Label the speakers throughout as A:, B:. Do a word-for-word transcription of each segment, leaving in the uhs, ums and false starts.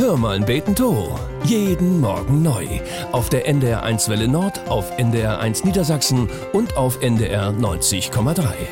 A: Hör mal beten to. Jeden Morgen neu. Auf der N D R eins Welle Nord, auf N D R eins Niedersachsen und auf N D R neunzig Komma drei.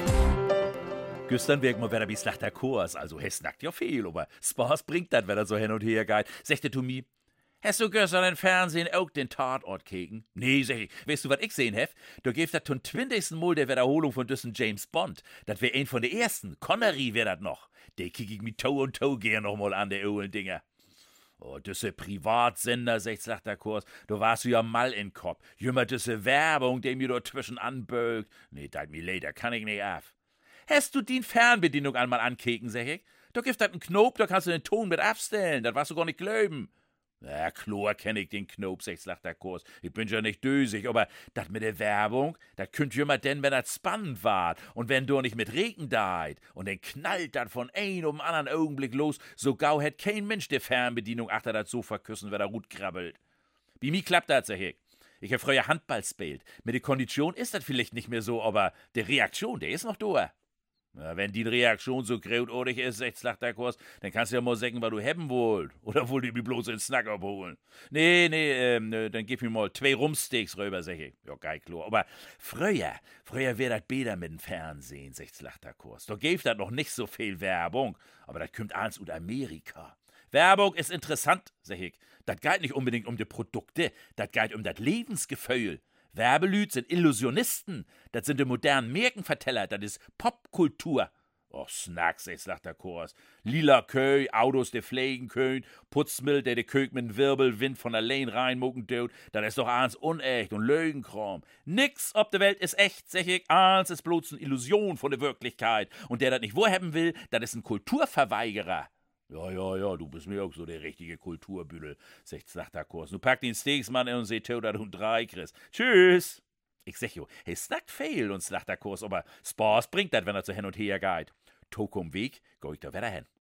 B: Gestern wirkt mal wieder wie slachter Kurs, also es snackt ja viel, aber Spaß bringt das, wenn er so hin und her geht. Sagte zu mir, hast du gestern im Fernsehen auch den Tatort keken? Nee, sag ich, weißt du, was ich sehen hef? Da gibt das zum zwanzigsten Mal der Wiederholung von düssen James Bond. Das wär ein von den ersten. Connery wär das noch. Der kick ich mit Toe und Toe gern noch mal an, der ollen Dinger. Oh, düsse Privatsender, sagt slachter Kurs, da warst du ja mal in Kopf. Jümmer düsse Werbung, die mir dort zwischen anbögt. Nee, dat mi leid, da kann ich nicht af. Hast du die Fernbedienung einmal ankeken, sag ich? Da gibt das einen Knopf, da kannst du den Ton mit abstellen, das warst du gar nicht glauben. Ja, klar kenn ich den Knopf, sagt slachter Kurs. Ich bin ja nicht dösig, aber das mit der Werbung, das könnt jümmer denn, wenn das spannend war und wenn du nicht mit Regen deit und dann knallt das von ein um anderen Augenblick los, so gau hätt kein Mensch der Fernbedienung achter das Sofa küssen, wenn er gut krabbelt. Wie mi klappt das, sag ich. Ich hab früher Handball spielt. Mit der Kondition ist das vielleicht nicht mehr so, aber der Reaktion, der ist noch da. Ja, wenn die Reaktion so krautodig ist, sagt slachter Kurs, dann kannst du ja mal sagen, was du haben wollt. Oder wollt ihr mir bloß den Snack abholen? Nee, nee, ähm, dann gib mir mal zwei Rumsteaks rüber, sag ich. Ja, geil, klar. Aber früher, früher wär das besser mit dem Fernsehen, sagt slachter Kurs. Da gäb das noch nicht so viel Werbung, aber das kommt eins aus Amerika. Werbung ist interessant, sag ich. Das geht nicht unbedingt um die Produkte, das geht um das Lebensgefühl. Werbelüt sind Illusionisten, das sind die modernen Märchenverteller, das ist Popkultur. Och, Snacks, sagt der Kurs. Lila Köy, Autos, die fliegen können, Putzmittel, der de Kög mit dem Wirbelwind von allein reinmucken tut, das ist doch eins unecht und Lügenkram. Nix ob der Welt ist echt, sag ich, eins ist bloß eine Illusion von der Wirklichkeit. Und der das nicht wahrhaben will, das ist ein Kulturverweigerer. Ja, ja, ja, du bist mir auch so der richtige Kulturbüdel, sagt slachter Kurs. Du pack den Steaksmann in und seht, dass du drei kriegst. Tschüss! Ich sag jo, hey, snackt viel und slachter Kurs, aber Spaß bringt das, wenn er so hin und her geht. Tokum Weg, go ich da wieder hin.